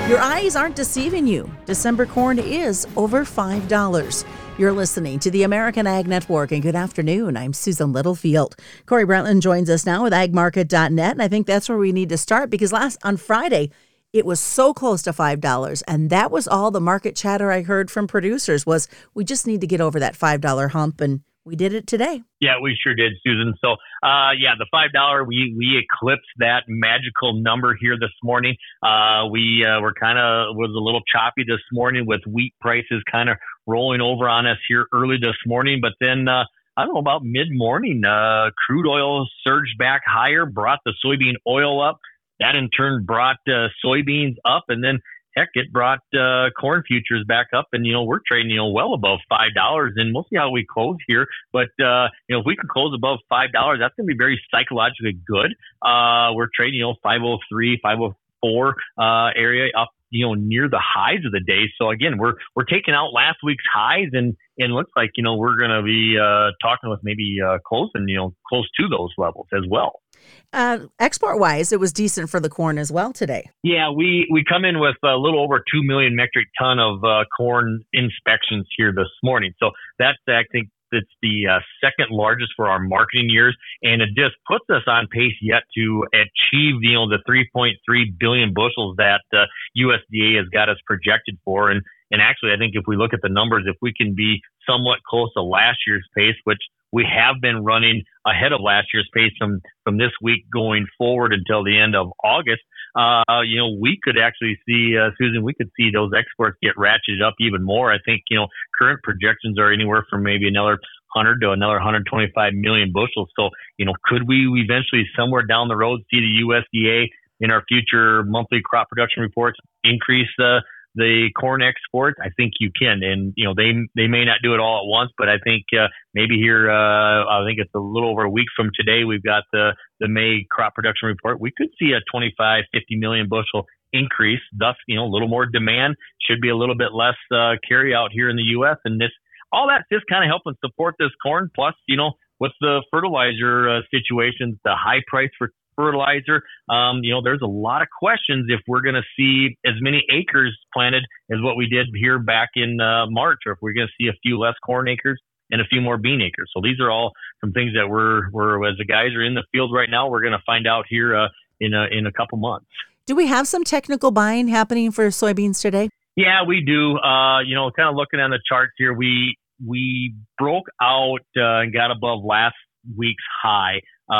Your eyes aren't deceiving you. December corn is over $5. You're listening to the American Ag Network, and good afternoon. I'm Susan Littlefield. Corey Brentland joins us now with agmarket.net, and I think that's where we need to start because on Friday, it was so close to $5, and that was all the market chatter I heard from producers was we just need to get over that $5 hump, and we did it today. Yeah, we sure did, Susan. So, the $5, we eclipsed that magical number here this morning. We was a little choppy this morning with wheat prices kind of rolling over on us here early this morning. But then, I don't know, about mid-morning, crude oil surged back higher, brought the soybean oil up. That in turn brought soybeans up, and then heck, it brought corn futures back up, and we're trading well above $5, and we'll see how we close here. But if we can close above $5, that's going to be very psychologically good. We're trading 503, 504 area up near the highs of the day. So again, we're taking out last week's highs, and looks like we're going to be talking with maybe close to those levels as well. Export-wise, it was decent for the corn as well today. Yeah, we come in with a little over 2 million metric ton of corn inspections here this morning. So that's, I think, it's the second largest for our marketing years, and it just puts us on pace yet to achieve the 3.3 billion bushels that USDA has got us projected for. And actually, I think if we look at the numbers, if we can be somewhat close to last year's pace, which we have been running ahead of last year's pace from this week going forward until the end of August, we could actually see, Susan, we could see those exports get ratcheted up even more. I think, current projections are anywhere from maybe another 100 to another 125 million bushels. So, could we eventually somewhere down the road see the USDA in our future monthly crop production reports increase the corn exports? I think you can, and they may not do it all at once, but I think maybe here, I think it's a little over a week from today, we've got the May crop production report. We could see a 25, 50 million bushel increase. Thus, a little more demand, should be a little bit less carry out here in the U.S. And all that's just kind of helping support this corn. Plus, with the fertilizer situation, the high price for fertilizer, there's a lot of questions if we're going to see as many acres planted as what we did here back in March, or if we're going to see a few less corn acres and a few more bean acres. So these are all some things that we're as the guys are in the field right now, we're going to find out here in a couple months. Do we have some technical buying happening for soybeans today? Yeah, we do. Kind of looking on the charts here, we broke out and got above last week's high.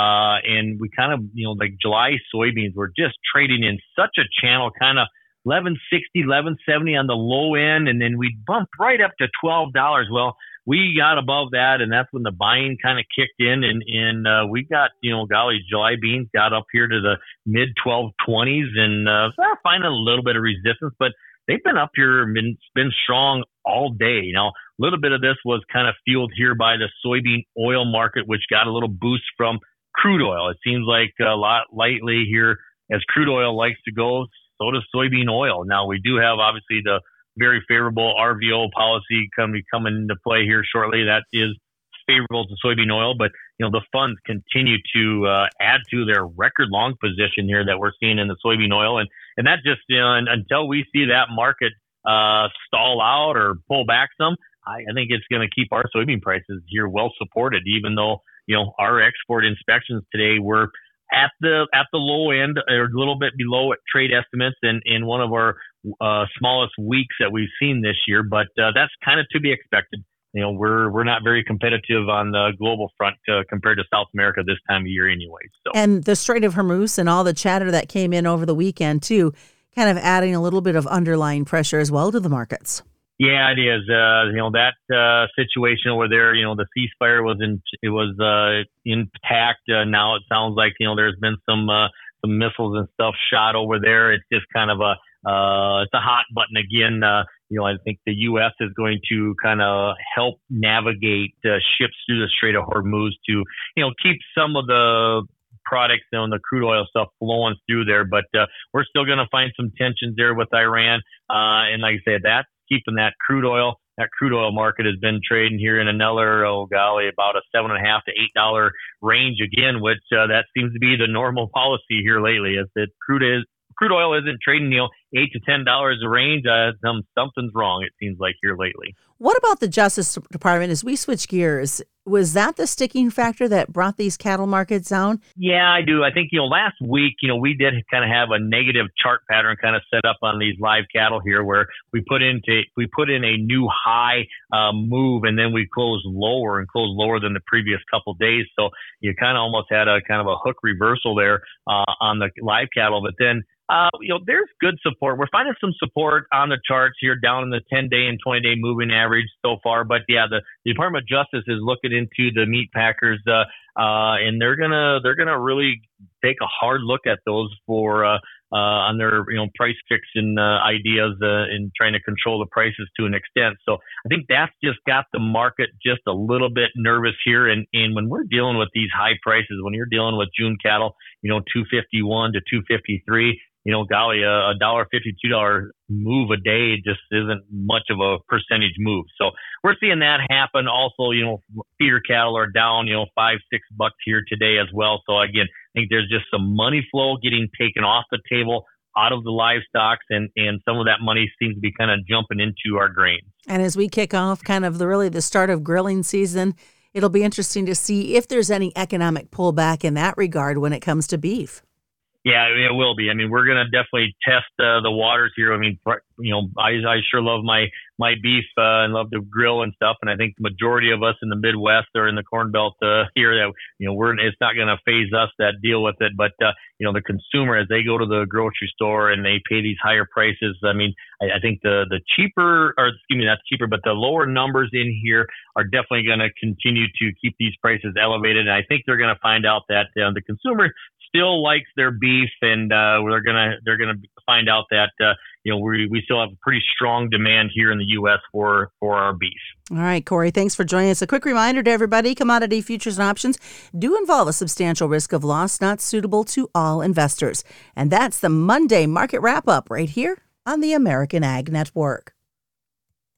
And we kind of, like July soybeans were just trading in such a channel, kind of 1160, 1170 on the low end. And then we bumped right up to $12. Well, we got above that, and that's when the buying kind of kicked in. And we got, July beans got up here to the mid 1220s and finding a little bit of resistance, but they've been up here, been strong all day. Now, a little bit of this was kind of fueled here by the soybean oil market, which got a little boost from crude oil. It seems like a lot lately here, as crude oil likes to go, so does soybean oil. Now, we do have obviously the very favorable RVO policy coming into play here shortly. That is favorable to soybean oil, but the funds continue to add to their record long position here that we're seeing in the soybean oil, and that just until we see that market stall out or pull back some, I think it's going to keep our soybean prices here well supported, even though our export inspections today were at the low end, or a little bit below trade estimates, in one of our smallest weeks that we've seen this year. But that's kind of to be expected. We're not very competitive on the global front compared to South America this time of year anyway. So. And the Strait of Hormuz and all the chatter that came in over the weekend too, kind of adding a little bit of underlying pressure as well to the markets. Yeah, it is. That situation over there, the ceasefire was intact. Now it sounds like, there's been some missiles and stuff shot over there. It's just kind of it's a hot button again. I think the U.S. is going to kind of help navigate ships through the Strait of Hormuz to, keep some of the products and the crude oil stuff flowing through there. But we're still going to find some tensions there with Iran. And like I said, that's keeping that crude oil market has been trading here in another, about a $7.5 to $8 range again, which that seems to be the normal policy here lately. As the crude crude oil isn't trading, $8 to $10 a range, something's wrong, it seems like, here lately. What about the Justice Department as we switch gears? Was that the sticking factor that brought these cattle markets down? Yeah, I do. I think, last week, we did kind of have a negative chart pattern kind of set up on these live cattle here where we put in a new high move, and then we closed lower than the previous couple days. So you kind of almost had a kind of a hook reversal there on the live cattle. But then there's good support. We're finding some support on the charts here down in the 10-day and 20-day moving average so far. But yeah, the Department of Justice is looking into the meat packers, and they're gonna really take a hard look at those for on their price fixing ideas in trying to control the prices to an extent. So I think that's just got the market just a little bit nervous here. And when we're dealing with these high prices, when you're dealing with June cattle, $251 to $253. Golly, a $1.50, $2 move a day just isn't much of a percentage move. So we're seeing that happen. Also, feeder cattle are down, $5-6 here today as well. So again, I think there's just some money flow getting taken off the table out of the livestock, and some of that money seems to be kind of jumping into our grains. And as we kick off kind of the start of grilling season, it'll be interesting to see if there's any economic pullback in that regard when it comes to beef. Yeah, it will be. I mean, we're going to definitely test the waters here. I mean, I sure love my beef and love to grill and stuff. And I think the majority of us in the Midwest or in the Corn Belt here that, it's not going to phase us that deal with it. But, the consumer, as they go to the grocery store and they pay these higher prices, I mean, I think the lower numbers in here are definitely going to continue to keep these prices elevated. And I think they're going to find out that the consumer still likes their beef, and they're gonna find out that we still have a pretty strong demand here in the U.S. for our beef. All right, Corey, thanks for joining us. A quick reminder to everybody: commodity futures and options do involve a substantial risk of loss, not suitable to all investors. And that's the Monday market wrap up right here on the American Ag Network.